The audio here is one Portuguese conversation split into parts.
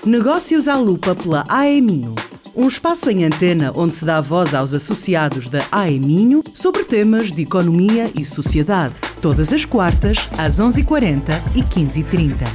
Negócios à Lupa pela AEMinho. Um espaço em antena onde se dá voz aos associados da AEMinho sobre temas de economia e sociedade. Todas as quartas, às 11h40 e 15h30.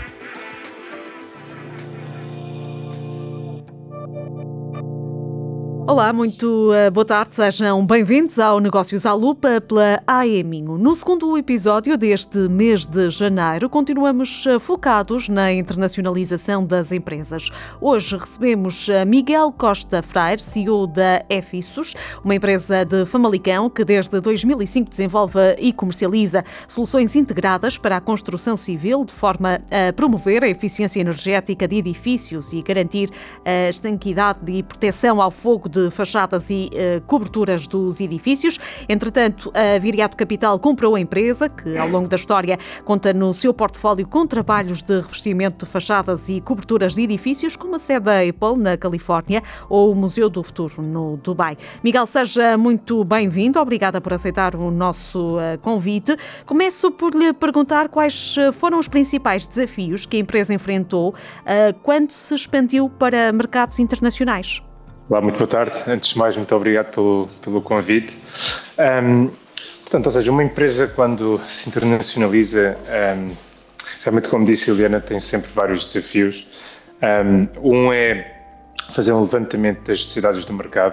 Olá, muito boa tarde, sejam bem-vindos ao Negócios à Lupa pela AEMinho. No segundo episódio deste mês de janeiro, continuamos focados na internacionalização das empresas. Hoje recebemos Miguel Costa Freire, CEO da Efissus, uma empresa de Famalicão que desde 2005 desenvolve e comercializa soluções integradas para a construção civil de forma a promover a eficiência energética de edifícios e garantir a estanquidade e proteção ao fogo de fachadas e coberturas dos edifícios. Entretanto, a Viriato Capital comprou a empresa, que ao longo da história conta no seu portfólio com trabalhos de revestimento de fachadas e coberturas de edifícios, como a sede da Apple na Califórnia ou o Museu do Futuro no Dubai. Miguel, seja muito bem-vindo. Obrigada por aceitar o nosso convite. Começo por lhe perguntar quais foram os principais desafios que a empresa enfrentou quando se expandiu para mercados internacionais. Olá, muito boa tarde. Antes de mais, muito obrigado pelo convite. Portanto, ou seja, uma empresa quando se internacionaliza, realmente, como disse a Eliana, tem sempre vários desafios. Um é fazer um levantamento das necessidades do mercado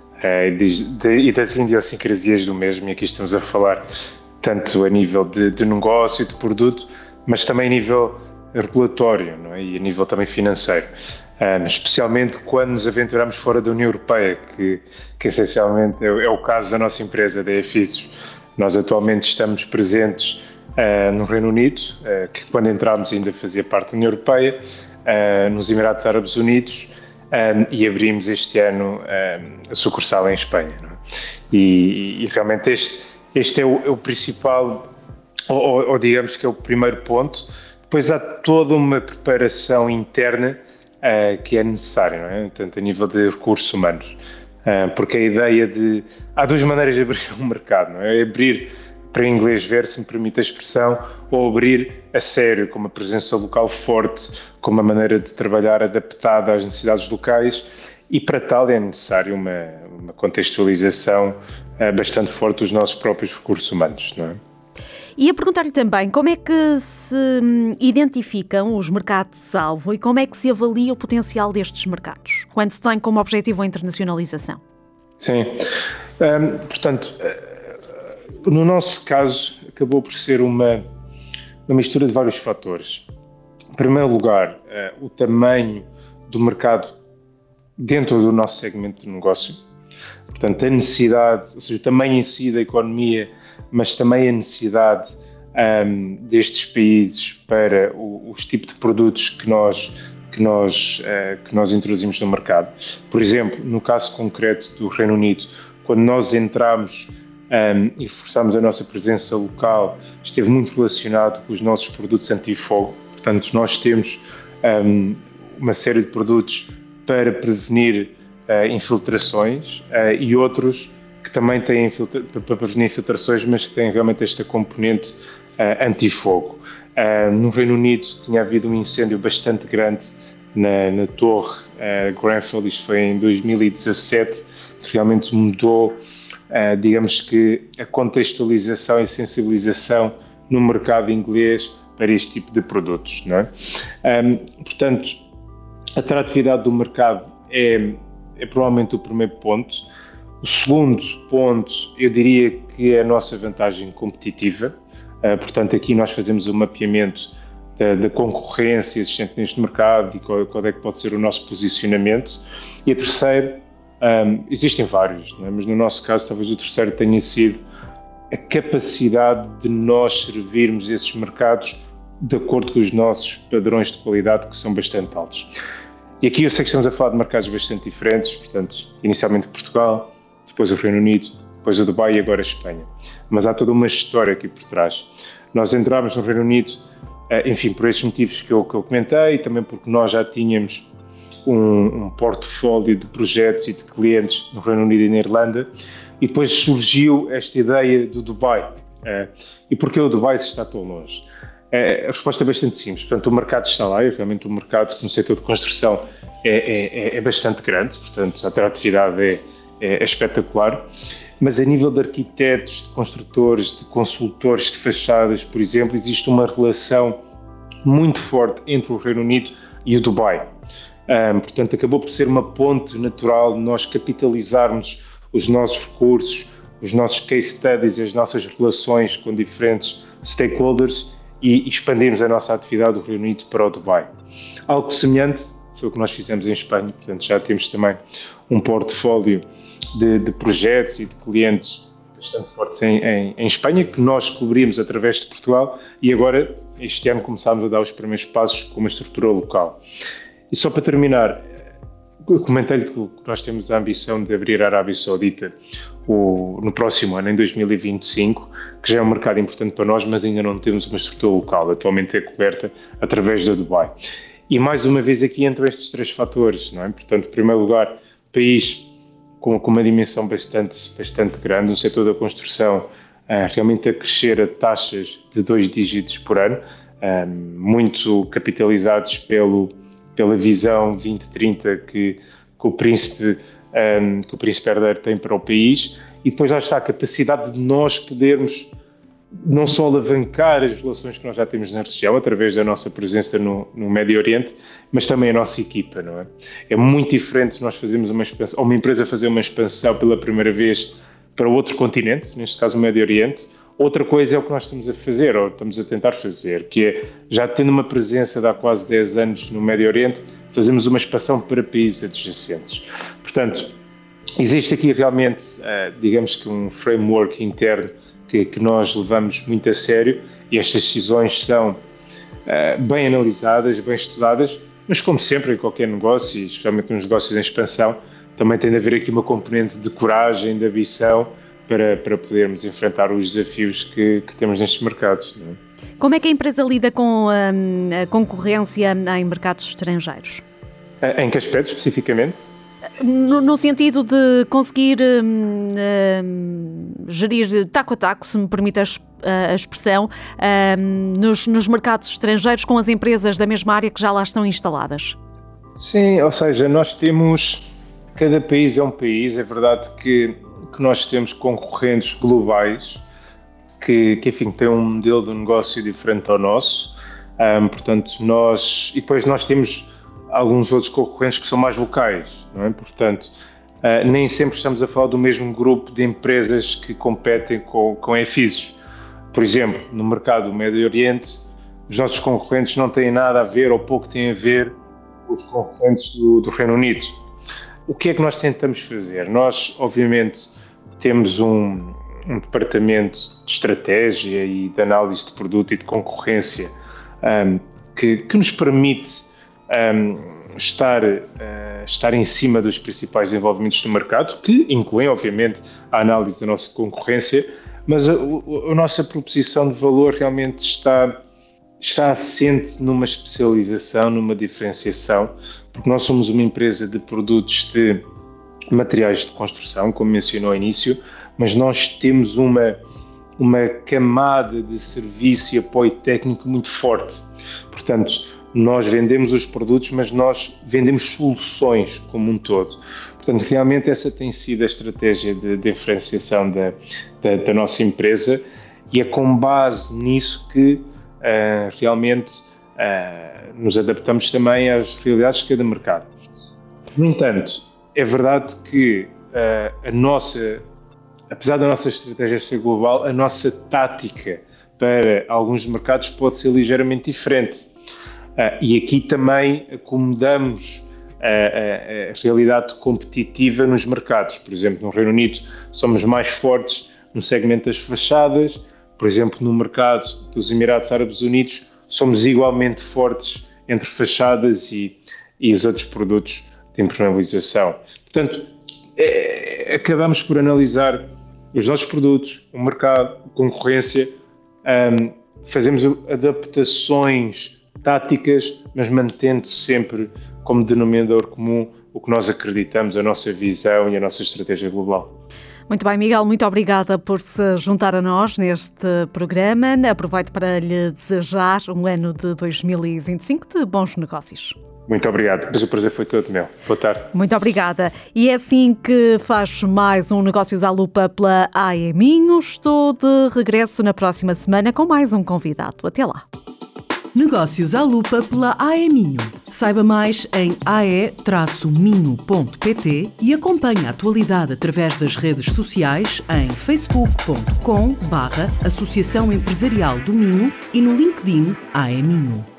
e das idiosincrasias do mesmo, e aqui estamos a falar tanto a nível de negócio, de produto, mas também a nível regulatório, não é? E a nível também financeiro. Especialmente quando nos aventuramos fora da União Europeia, que essencialmente é o caso da nossa empresa, da Efissus. Nós atualmente estamos presentes no Reino Unido, que quando entramos ainda fazia parte da União Europeia, nos Emirados Árabes Unidos, e abrimos este ano a sucursal em Espanha. Não é? E realmente este é o principal, ou digamos que é o primeiro ponto. Depois há toda uma preparação interna que é necessário, não é? Tanto a nível de recursos humanos, porque a ideia há duas maneiras de abrir um mercado, não é? Abrir para inglês ver, se me permite a expressão, ou abrir a sério, com uma presença local forte, com uma maneira de trabalhar adaptada às necessidades locais, e para tal é necessário uma contextualização bastante forte dos nossos próprios recursos humanos, não é? E a perguntar-lhe também como é que se identificam os mercados-alvo e como é que se avalia o potencial destes mercados, quando se tem como objetivo a internacionalização? Sim, portanto, no nosso caso acabou por ser uma mistura de vários fatores. Em primeiro lugar, o tamanho do mercado dentro do nosso segmento de negócio, portanto a necessidade, ou seja, o tamanho em si da economia, mas também a necessidade destes países para os tipos de produtos que nós introduzimos no mercado. Por exemplo, no caso concreto do Reino Unido, quando nós entramos e reforçamos a nossa presença local, esteve muito relacionado com os nossos produtos anti-fogo. Portanto, nós temos uma série de produtos para prevenir infiltrações e outros que também têm para prevenir infiltrações, mas que têm realmente esta componente anti-fogo. No Reino Unido tinha havido um incêndio bastante grande na torre Grenfell, isto foi em 2017, que realmente mudou, digamos que, a contextualização e sensibilização no mercado inglês para este tipo de produtos, não é? Portanto, a atratividade do mercado é provavelmente o primeiro ponto. O segundo ponto, eu diria que é a nossa vantagem competitiva. Portanto, aqui nós fazemos um mapeamento da concorrência existente neste mercado e qual é que pode ser o nosso posicionamento. E a terceira, existem vários, não é? Mas no nosso caso talvez o terceiro tenha sido a capacidade de nós servirmos esses mercados de acordo com os nossos padrões de qualidade, que são bastante altos. E aqui eu sei que estamos a falar de mercados bastante diferentes, portanto, inicialmente Portugal, depois o Reino Unido, depois o Dubai e agora a Espanha. Mas há toda uma história aqui por trás. Nós entramos no Reino Unido, enfim, por esses motivos que eu comentei, e também porque nós já tínhamos um portfólio de projetos e de clientes no Reino Unido e na Irlanda, e depois surgiu esta ideia do Dubai. E porquê o Dubai está tão longe? A resposta é bastante simples. Portanto, o mercado está lá e realmente o mercado no setor de construção é bastante grande, portanto, a atratividade é espetacular. Mas a nível de arquitetos, de construtores, de consultores de fachadas, por exemplo, existe uma relação muito forte entre o Reino Unido e o Dubai. Portanto, acabou por ser uma ponte natural de nós capitalizarmos os nossos recursos, os nossos case studies, as nossas relações com diferentes stakeholders e expandirmos a nossa atividade do Reino Unido para o Dubai. Algo semelhante foi o que nós fizemos em Espanha, portanto já temos também um portfólio de projetos e de clientes bastante fortes em Espanha, que nós cobrimos através de Portugal e agora, este ano, começámos a dar os primeiros passos com uma estrutura local. E só para terminar, comentei-lhe que nós temos a ambição de abrir a Arábia Saudita no próximo ano, em 2025, que já é um mercado importante para nós, mas ainda não temos uma estrutura local, atualmente é coberta através da Dubai. E mais uma vez aqui entram estes 3 fatores, não é? Portanto, em primeiro lugar, país com uma dimensão bastante grande, um setor da construção realmente a crescer a taxas de 2 dígitos por ano, muito capitalizados pela visão 2030 que o príncipe herdeiro tem para o país, e depois lá está a capacidade de nós podermos não só alavancar as relações que nós já temos na região através da nossa presença no Médio Oriente, mas também a nossa equipa, não é? É muito diferente nós fazermos uma expansão, ou uma empresa fazer uma expansão pela primeira vez para outro continente, neste caso o Médio Oriente. Outra coisa é o que nós estamos a fazer, ou estamos a tentar fazer, que é, já tendo uma presença de há quase 10 anos no Médio Oriente, fazemos uma expansão para países adjacentes. Portanto, existe aqui realmente, digamos que um framework interno que nós levamos muito a sério, e estas decisões são bem analisadas, bem estudadas, mas como sempre em qualquer negócio, e especialmente nos negócios em expansão, também tem de haver aqui uma componente de coragem, de ambição, para podermos enfrentar os desafios que temos nestes mercados. Não é? Como é que a empresa lida com a concorrência em mercados estrangeiros? Em que aspecto, especificamente? No sentido de conseguir gerir de taco a taco, se me permite a expressão, nos mercados estrangeiros com as empresas da mesma área que já lá estão instaladas. Sim, ou seja, nós temos, cada país é um país, é verdade que nós temos concorrentes globais que enfim, têm um modelo de negócio diferente ao nosso, portanto e depois nós temos alguns outros concorrentes que são mais locais, não é? Portanto, nem sempre estamos a falar do mesmo grupo de empresas que competem com EFISs. Por exemplo, no mercado do Médio Oriente, os nossos concorrentes não têm nada a ver ou pouco têm a ver com os concorrentes do Reino Unido. O que é que nós tentamos fazer? Nós, obviamente, temos um departamento de estratégia e de análise de produto e de concorrência que nos permite estar em cima dos principais desenvolvimentos do mercado, que incluem, obviamente, a análise da nossa concorrência, mas a nossa proposição de valor realmente está assente numa especialização, numa diferenciação, porque nós somos uma empresa de produtos de materiais de construção, como mencionou ao início, mas nós temos uma camada de serviço e apoio técnico muito forte. Portanto, nós vendemos os produtos, mas nós vendemos soluções como um todo. Portanto, realmente essa tem sido a estratégia de diferenciação da nossa empresa, e é com base nisso que realmente nos adaptamos também às realidades de cada mercado. No entanto, é verdade que apesar da nossa estratégia ser global, a nossa tática para alguns mercados pode ser ligeiramente diferente. E aqui também acomodamos a realidade competitiva nos mercados. Por exemplo, no Reino Unido somos mais fortes no segmento das fachadas. Por exemplo, no mercado dos Emirados Árabes Unidos somos igualmente fortes entre fachadas e os outros produtos de impermeabilização. Portanto, acabamos por analisar os nossos produtos, o mercado, a concorrência, fazemos adaptações táticas, mas mantendo sempre como denominador comum o que nós acreditamos, a nossa visão e a nossa estratégia global. Muito bem, Miguel, muito obrigada por se juntar a nós neste programa. Aproveito para lhe desejar um ano de 2025 de bons negócios. Muito obrigado, mas o prazer foi todo meu. Boa tarde. Muito obrigada. E é assim que faz mais um Negócios à Lupa pela AE Minho. Estou de regresso na próxima semana com mais um convidado. Até lá. Negócios à Lupa pela AE Minho. Saiba mais em ae-minho.pt e acompanhe a atualidade através das redes sociais em facebook.com/Associação Empresarial do Minho e no LinkedIn AE Minho.